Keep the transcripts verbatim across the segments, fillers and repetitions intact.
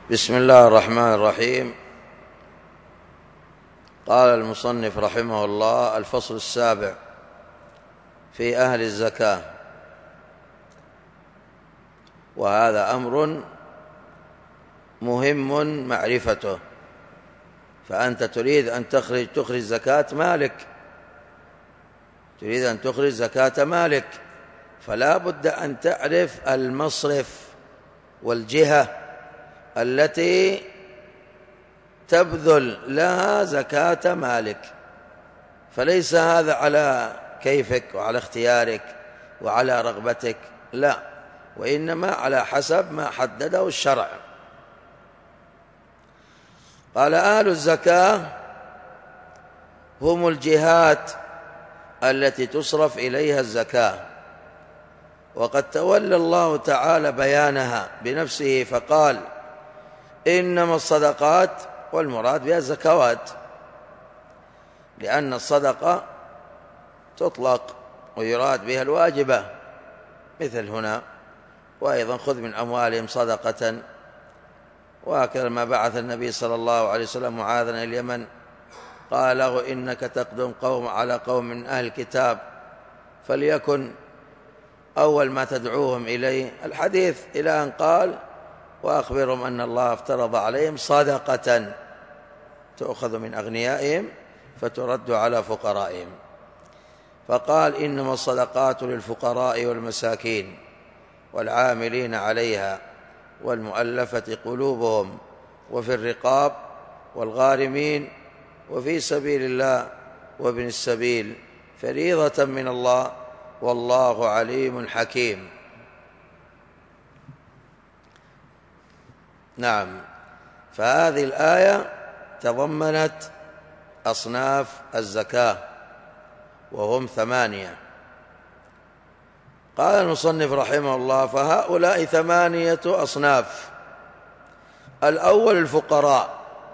بسم الله الرحمن الرحيم. قال المصنف رحمه الله: الفصل السابع في أهل الزكاة. وهذا أمر مهم معرفته، فأنت تريد أن تخرج تخرج زكاة مالك، تريد أن تخرج زكاة مالك، فلا بد أن تعرف المصرف والجهة التي تبذل لها زكاة مالك. فليس هذا على كيفك وعلى اختيارك وعلى رغبتك، لا، وإنما على حسب ما حدده الشرع. قال: أهل الزكاة هم الجهات التي تصرف إليها الزكاة، وقد تولى الله تعالى بيانها بنفسه فقال: إنما الصدقات، والمراد بها الزكوات، لأن الصدقة تطلق ويراد بها الواجبة، مثل هنا: وأيضا خذ من أموالهم صدقة. وهكذا ما بعث النبي صلى الله عليه وسلم معاذا إلى اليمن قال له: إنك تقدم قوم على قوم من أهل الكتاب، فليكن أول ما تدعوهم إليه الحديث، إلى أن قال: وأخبرهم أن الله افترض عليهم صدقة تؤخذ من أغنيائهم فترد على فقرائهم. فقال: إنما الصدقات للفقراء والمساكين والعاملين عليها والمؤلفة قلوبهم وفي الرقاب والغارمين وفي سبيل الله وابن السبيل فريضة من الله والله عليم حكيم. نعم، فهذه الآية تضمنت أصناف الزكاة وهم ثمانية. قال المصنف رحمه الله: فهؤلاء ثمانية أصناف. الأول الفقراء،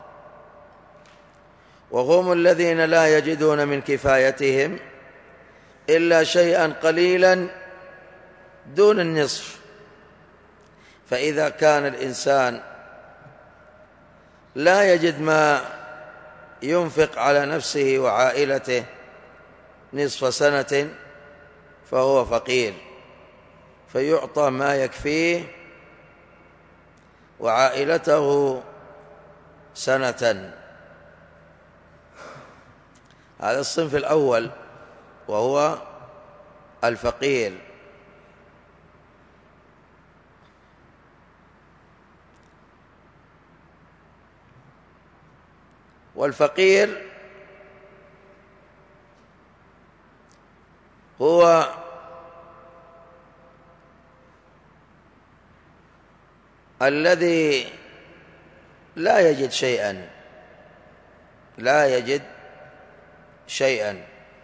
وهم الذين لا يجدون من كفايتهم إلا شيئا قليلا دون النصف. فإذا كان الإنسان لا يجد ما ينفق على نفسه وعائلته نصف سنة فهو فقير، فيعطى ما يكفيه وعائلته سنة. هذا الصنف الأول وهو الفقير. والفقير هو الذي لا يجد شيئا، لا يجد شيئا.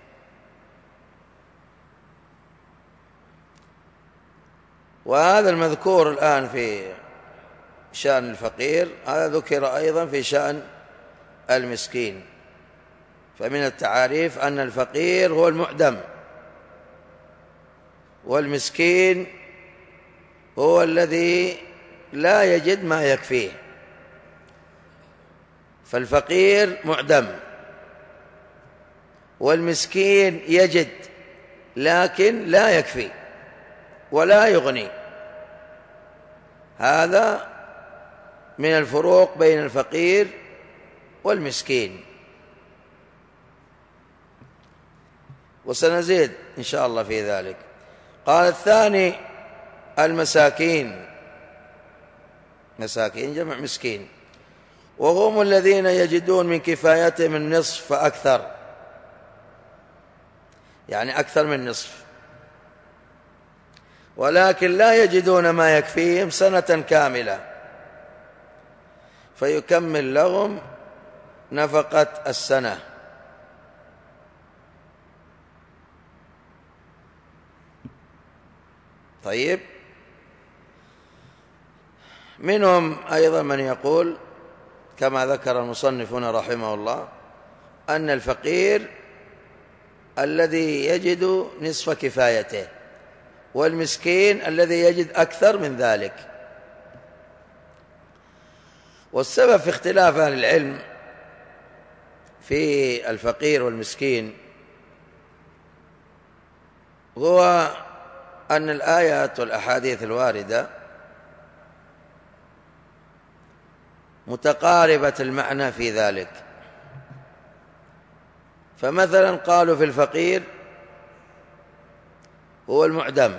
وهذا المذكور الآن في شأن الفقير هذا ذكر أيضا في شأن المسكين. فمن التعاريف أن الفقير هو المعدم، والمسكين هو الذي لا يجد ما يكفيه. فالفقير معدم، والمسكين يجد لكن لا يكفي ولا يغني. هذا من الفروق بين الفقير والمسكين، وسنزيد إن شاء الله في ذلك. قال: الثاني المساكين، مساكين جمع مسكين، وهم الذين يجدون من كفايتهم النصف فأكثر، يعني أكثر من نصف، ولكن لا يجدون ما يكفيهم سنة كاملة، فيكمل لهم نفقة السنة. طيب، منهم أيضا من يقول كما ذكر المصنف هنا رحمه الله أن الفقير الذي يجد نصف كفايته، والمسكين الذي يجد أكثر من ذلك. والسبب في اختلاف أهل العلم في الفقير والمسكين هو أن الآيات والأحاديث الواردة متقاربة المعنى في ذلك. فمثلا قالوا في الفقير هو المعدم،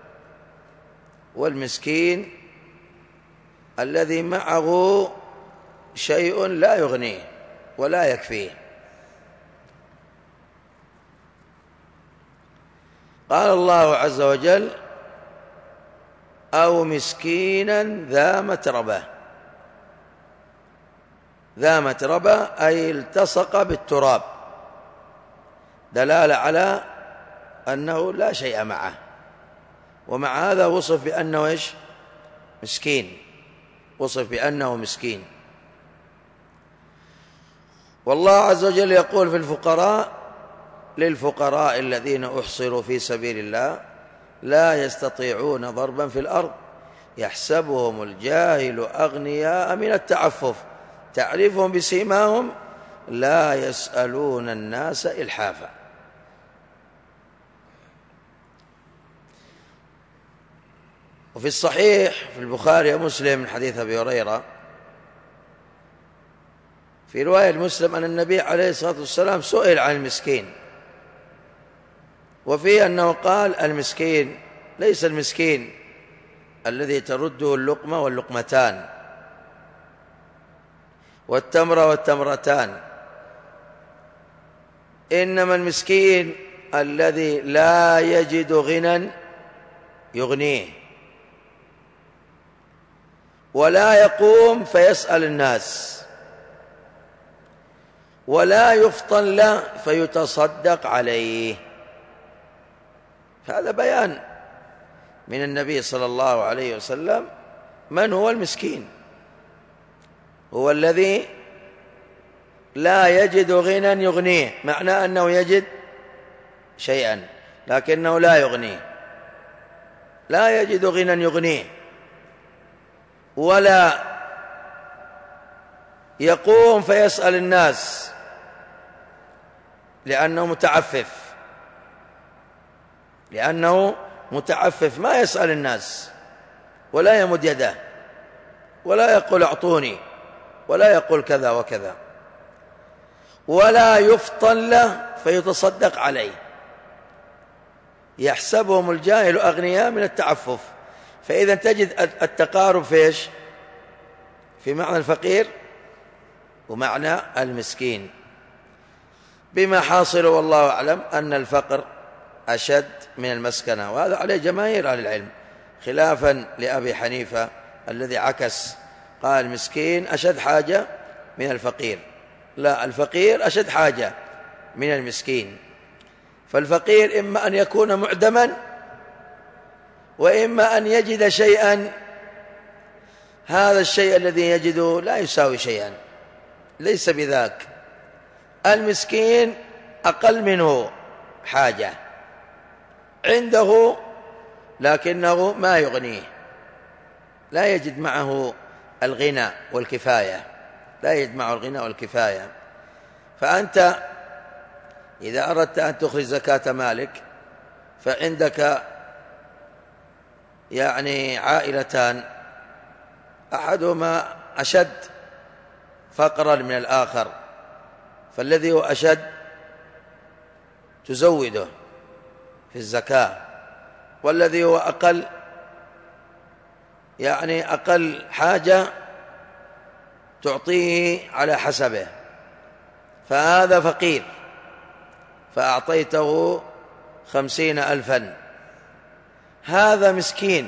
والمسكين الذي معه شيء لا يغنيه ولا يكفيه. قال الله عز وجل: أو مسكينا ذا متربة. ذا متربة أي التصق بالتراب، دلالة على أنه لا شيء معه، ومع هذا وصف بأنه إيش؟ مسكين، وصف بأنه مسكين. والله عز وجل يقول في الفقراء: للفقراء الذين أحصروا في سبيل الله لا يستطيعون ضربا في الأرض يحسبهم الجاهل أغنياء من التعفف تعرفهم بسيماهم لا يسألون الناس إلحافا. وفي الصحيح في البخاري ومسلم من حديث أبي هريرة في رواية مسلم أن النبي عليه الصلاة والسلام سئل عن المسكين، وفيه أنه قال: المسكين ليس المسكين الذي ترده اللقمة واللقمتان والتمرة والتمرتان، إنما المسكين الذي لا يجد غنى يغنيه ولا يقوم فيسأل الناس ولا يفطن له فيتصدق عليه. هذا بيان من النبي صلى الله عليه وسلم من هو المسكين. هو الذي لا يجد غنى يغنيه، معنى أنه يجد شيئا لكنه لا يغنيه، لا يجد غنى يغنيه ولا يقوم فيسأل الناس لأنه متعفف، لأنه متعفف ما يسأل الناس ولا يمد يده ولا يقول أعطوني ولا يقول كذا وكذا، ولا يفطن له فيتصدق عليه. يحسبهم الجاهل أغنياء من التعفف. فإذا تجد التقارب في إيش؟ في معنى الفقير ومعنى المسكين، بما حاصل والله أعلم أن الفقر أشد من المسكنة، وهذا عليه جماهير أهل العلم، خلافا لأبي حنيفة الذي عكس قال المسكين أشد حاجة من الفقير. لا، الفقير أشد حاجة من المسكين. فالفقير إما أن يكون معدما وإما أن يجد شيئا، هذا الشيء الذي يجده لا يساوي شيئا، ليس بذاك. المسكين أقل منه حاجة، عنده لكنه ما يغنيه، لا يجد معه الغنى والكفاية، لا يجد معه الغنى والكفاية. فأنت إذا أردت أن تخرج زكاة مالك فعندك يعني عائلتان، أحدهما أشد فقرا من الآخر، فالذي هو أشد تزوده في الزكاة، والذي هو أقل يعني أقل حاجة تعطيه على حسبه، فهذا فقير فأعطيته خمسين ألفا. هذا مسكين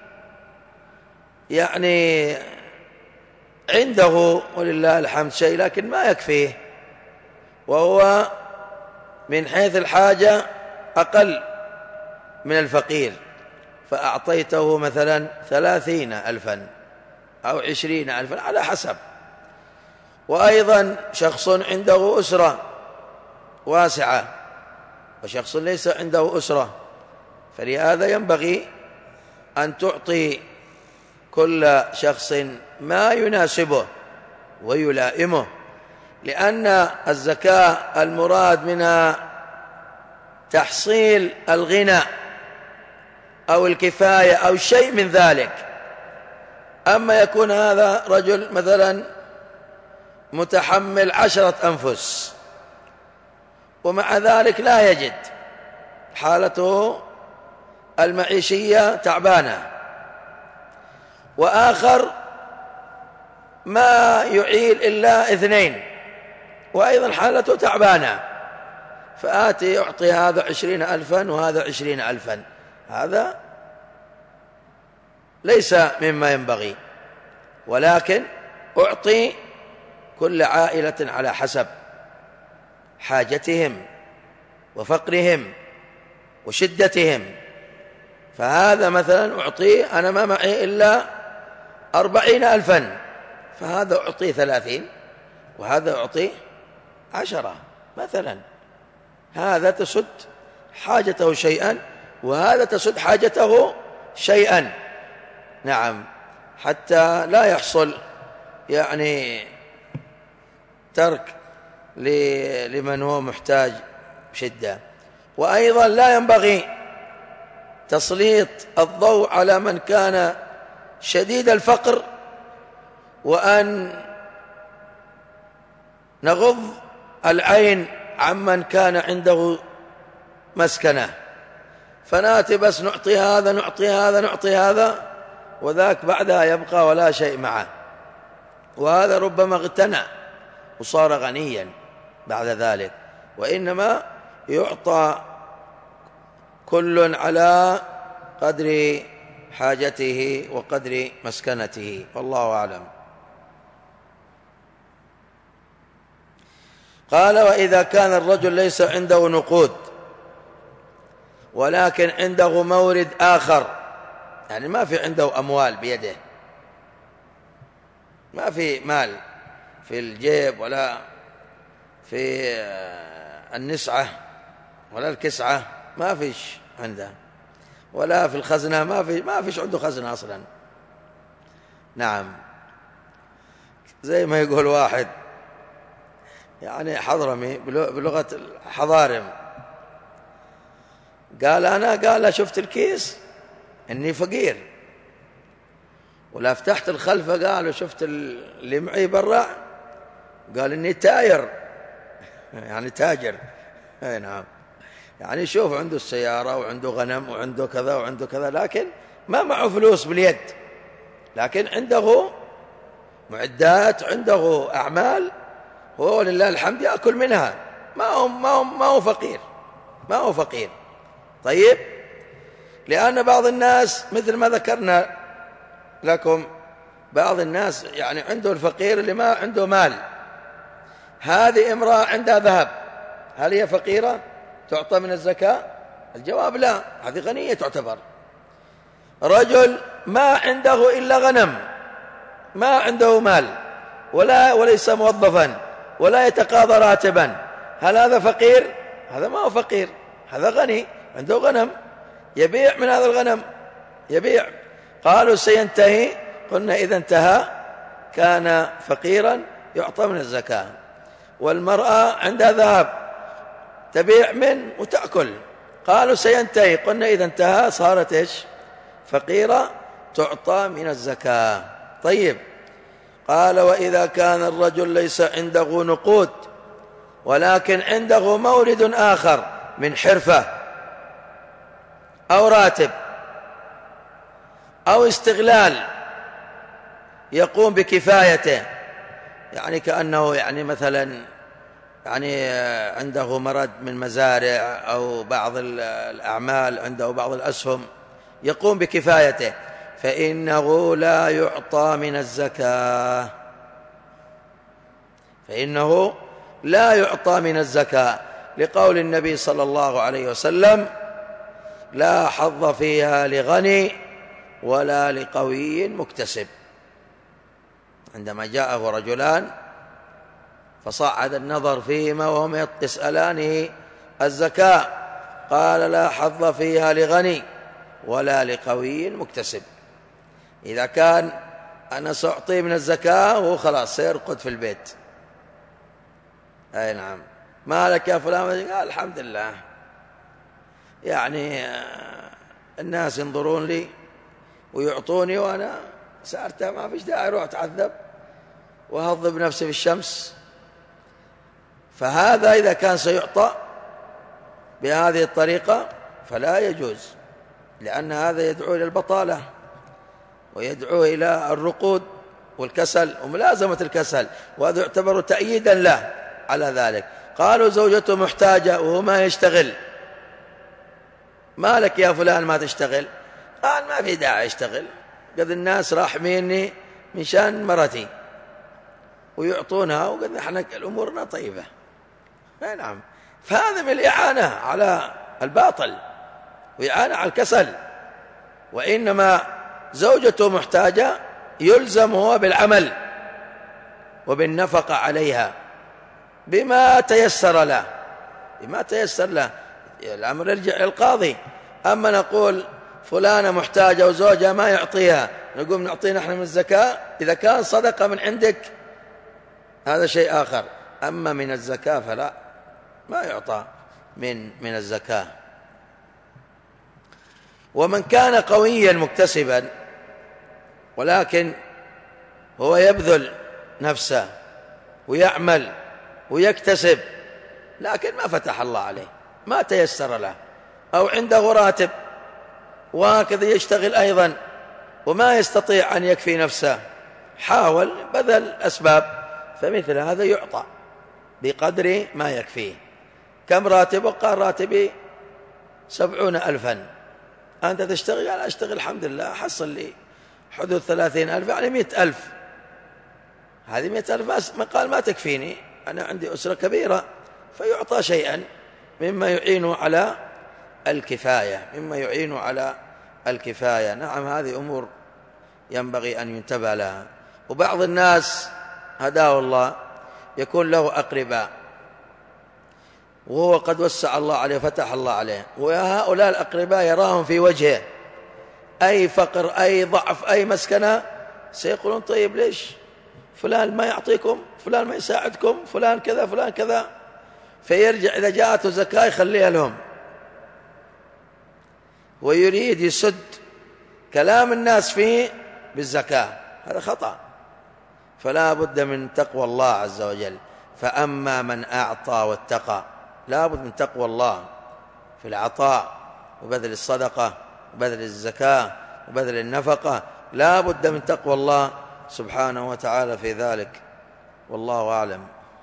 يعني عنده ولله الحمد شيء لكن ما يكفيه، وهو من حيث الحاجة أقل من الفقير، فأعطيته مثلا ثلاثين ألفا أو عشرين ألفا على حسب. وأيضا شخص عنده أسرة واسعة وشخص ليس عنده أسرة، فلهذا ينبغي أن تعطي كل شخص ما يناسبه ويلائمه، لأن الزكاة المراد منها تحصيل الغنى أو الكفاية أو شيء من ذلك. أما يكون هذا رجل مثلا متحمل عشرة أنفس ومع ذلك لا يجد، حالته المعيشية تعبانة، وآخر ما يعيل إلا اثنين وأيضا حالته تعبانة، فآتي يعطي هذا عشرين ألفا وهذا عشرين ألفا، هذا ليس مما ينبغي، ولكن أعطي كل عائلة على حسب حاجتهم وفقرهم وشدتهم. فهذا مثلا أعطيه أنا ما معي إلا أربعين ألفا، فهذا أعطيه ثلاثين وهذا أعطيه عشرة مثلا، هذا تسد حاجته شيئا وهذا تسد حاجته شيئا. نعم، حتى لا يحصل يعني ترك لمن هو محتاج شدة. وأيضا لا ينبغي تسليط الضوء على من كان شديد الفقر وأن نغض العين عمن كان عنده مسكنة، فناتي بس نعطي هذا نعطي هذا نعطي هذا وذاك بعدها يبقى ولا شيء معه، وهذا ربما اغتنى وصار غنيا بعد ذلك. وإنما يعطى كل على قدر حاجته وقدر مسكنته، والله أعلم. قال: وإذا كان الرجل ليس عنده نقود ولكن عنده مورد آخر، يعني ما في عنده أموال بيده، ما في مال في الجيب ولا في النسعة ولا الكسعة، ما فيش عنده، ولا في الخزنة، ما في ما فيش عنده خزنة أصلا. نعم، زي ما يقول واحد يعني حضرمي بلغة الحضارم، قال أنا قال شفت الكيس إني فقير، ولا فتحت الخلفة قال وشفت اللي معي برا قال إني تاير يعني تاجر. أي نعم، يعني شوف عنده السيارة وعنده غنم وعنده كذا وعنده كذا، لكن ما معه فلوس باليد، لكن عنده معدات، عنده أعمال، هو لله الحمد يأكل منها، ما هو, ما هو, ما هو فقير، ما هو فقير. طيب، لأن بعض الناس مثل ما ذكرنا لكم، بعض الناس يعني عنده الفقير اللي ما عنده مال. هذه امرأة عندها ذهب، هل هي فقيرة تعطى من الزكاة؟ الجواب لا، هذه غنية تعتبر. رجل ما عنده إلا غنم، ما عنده مال ولا وليس موظفا ولا يتقاضى راتبا، هل هذا فقير؟ هذا ما هو فقير، هذا غني عنده غنم يبيع من هذا الغنم، يبيع. قالوا سينتهي، قلنا إذا انتهى كان فقيرا يعطى من الزكاة. والمرأة عندها ذهب تبيع من وتأكل، قالوا سينتهي، قلنا إذا انتهى صارت إيش؟ فقيرة تعطى من الزكاة. طيب، قال: وإذا كان الرجل ليس عنده نقود ولكن عنده مورد آخر من حرفة أو راتب أو استغلال يقوم بكفايته، يعني كأنه يعني مثلا يعني عنده مرد من مزارع أو بعض الأعمال، عنده بعض الأسهم يقوم بكفايته، فإنه لا يعطى من الزكاة، فإنه لا يعطى من الزكاة، لقول النبي صلى الله عليه وسلم: لا حظ فيها لغني ولا لقوي مكتسب. عندما جاءه رجلان فصعد النظر فيهما وهم يسألانه الزكاة، قال: لا حظ فيها لغني ولا لقوي مكتسب. إذا كان أنا سأعطيه من الزكاة وهو خلاص سيرقد في البيت. أي نعم. ما لك يا فلان؟ قال الحمد لله، يعني الناس ينظرون لي ويعطوني وأنا سأرتاح، ما فيش داعي أروح أتعذب وأهضب نفسي في الشمس. فهذا إذا كان سيعطى بهذه الطريقة فلا يجوز، لأن هذا يدعو إلى البطالة ويدعو إلى الرقود والكسل وملازمة الكسل، وهذا يعتبر تأييدا له على ذلك. قالوا زوجته محتاجة وهو ما يشتغل، ما لك يا فلان ما تشتغل؟ قال ما في داعي يشتغل، قد الناس راحميني من شان مرتي ويعطونها، وقد احنا الأمورنا طيبة. نعم. فهذا من الإعانة على الباطل وإعانة على الكسل. وإنما زوجته محتاجة يلزم هو بالعمل وبالنفقة عليها بما تيسر له، بما تيسر له. الأمر يرجع للقاضي. أما نقول فلانة محتاجة وزوجها ما يعطيها، نقوم نعطيه نحن من الزكاة، إذا كان صدقة من عندك هذا شيء آخر، أما من الزكاة فلا، ما يعطى من من الزكاة. ومن كان قويا مكتسبا ولكن هو يبذل نفسه ويعمل ويكتسب لكن ما فتح الله عليه، ما تيسر له، أو عنده راتب وهكذا يشتغل أيضا وما يستطيع أن يكفي نفسه، حاول بذل أسباب، فمثل هذا يعطى بقدر ما يكفيه. كم راتبه؟ قال راتبي سبعون ألفا. أنت تشتغل؟ قال أشتغل الحمد لله حصل لي حدود ثلاثين ألف، يعني مئة ألف. هذه مئة ألف ما قال ما تكفيني، أنا عندي أسرة كبيرة، فيعطى شيئا مما يعين على الكفاية، مما يعين على الكفاية. نعم، هذه أمور ينبغي أن ينتبه لها. وبعض الناس هداه الله يكون له أقرباء وهو قد وسع الله عليه فتح الله عليه، وهؤلاء الأقرباء يراهم في وجهه أي فقر أي ضعف أي مسكنة، سيقولون طيب ليش فلان ما يعطيكم، فلان ما يساعدكم، فلان كذا فلان كذا، فيرجع إذا جاءته زكاة يخليها لهم، ويريد يسد كلام الناس فيه بالزكاة. هذا خطأ. فلا بد من تقوى الله عز وجل. فأما من أعطى واتقى، لا بد من تقوى الله في العطاء وبذل الصدقة وبذل الزكاة وبذل النفقة، لا بد من تقوى الله سبحانه وتعالى في ذلك، والله أعلم.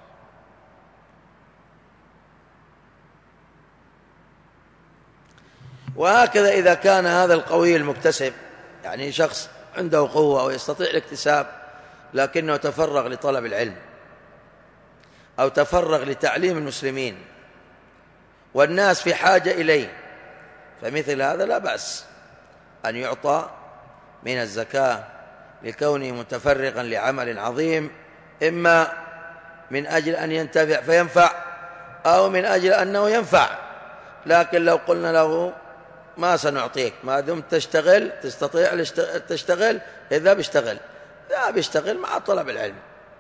وهكذا إذا كان هذا القوي المكتسب، يعني شخص عنده قوة ويستطيع الاكتساب لكنه تفرغ لطلب العلم أو تفرغ لتعليم المسلمين والناس في حاجة إليه، فمثل هذا لا بأس أن يعطى من الزكاة لكونه متفرغا لعمل عظيم، إما من أجل أن ينتفع فينفع أو من أجل أنه ينفع. لكن لو قلنا له ما سنعطيك ما دمت تشتغل تستطيع تشتغل، إذا بيشتغل لا بيشتغل مع طلب العلم.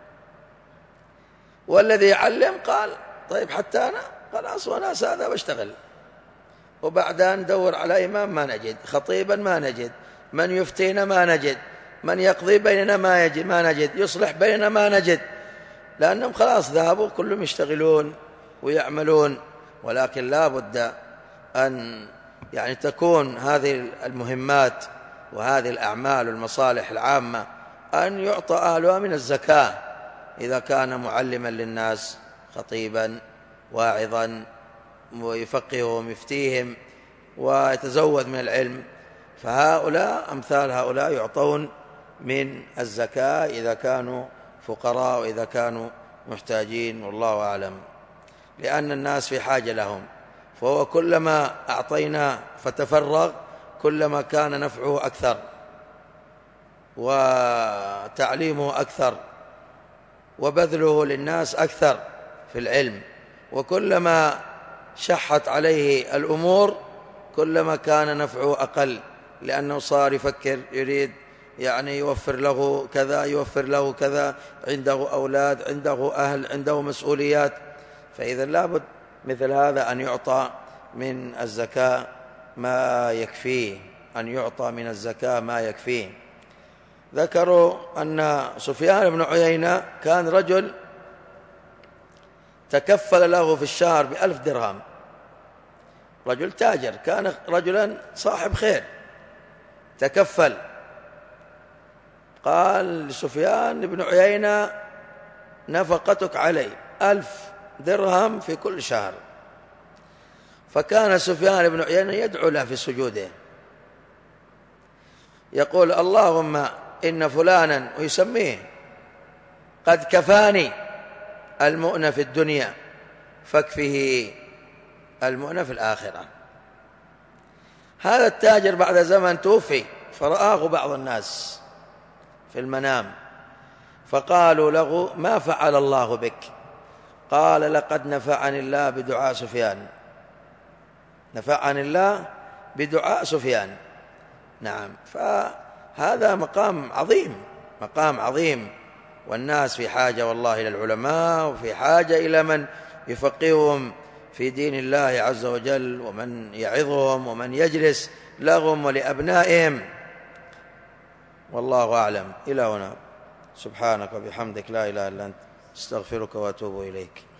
والذي يعلم قال طيب حتى أنا خلاص وأنا سادة بشتغل، وبعدها ندور على إمام ما نجد، خطيبا ما نجد، من يفتينا ما نجد، من يقضي بيننا ما يجد ما نجد، يصلح بيننا ما نجد، لأنهم خلاص ذهبوا كلهم يشتغلون ويعملون. ولكن لا بد أن يعني تكون هذه المهمات وهذه الأعمال والمصالح العامة أن يعطى أهلها من الزكاة، إذا كان معلما للناس خطيبا واعظا ويفقههم يفتيهم ويتزود من العلم، فهؤلاء أمثال هؤلاء يعطون من الزكاة إذا كانوا فقراء وإذا كانوا محتاجين، والله أعلم، لأن الناس في حاجة لهم. فهو كلما أعطيناه فتفرغ كلما كان نفعه أكثر وتعليمه أكثر وبذله للناس أكثر في العلم، وكلما شحت عليه الأمور كلما كان نفعه أقل، لأنه صار يفكر يريد يعني يوفر له كذا، يوفر له كذا، عنده أولاد، عنده أهل، عنده مسؤوليات، فإذا لابد مثل هذا أن يعطى من الزكاة ما يكفيه، أن يعطى من الزكاة ما يكفيه. ذكروا أن سفيان بن عيينة كان رجل تكفل له في الشهر بألف درهم، رجل تاجر، كان رجلا صاحب خير، تكفل. قال لسفيان بن عيينة نفقتك علي ألف درهم في كل شهر. فكان سفيان بن عيينة يدعو له في سجوده، يقول اللهم إن فلانا، ويسميه، قد كفاني المؤنة في الدنيا فاكفه المؤنة في الآخرة. هذا التاجر بعد زمن توفي، فرآه بعض الناس في المنام، فقالوا له ما فعل الله بك؟ قال لقد نفعني الله بدعاء سفيان، نفعني الله بدعاء سفيان. نعم، فهذا مقام عظيم، مقام عظيم، والناس في حاجة والله إلى العلماء، وفي حاجة إلى من يفقههم في دين الله عز وجل، ومن يعظهم، ومن يجلس لهم ولأبنائهم. والله أعلم. إلى هنا، سبحانك وبحمدك، لا إله إلا أنت، استغفرك وأتوب إليك.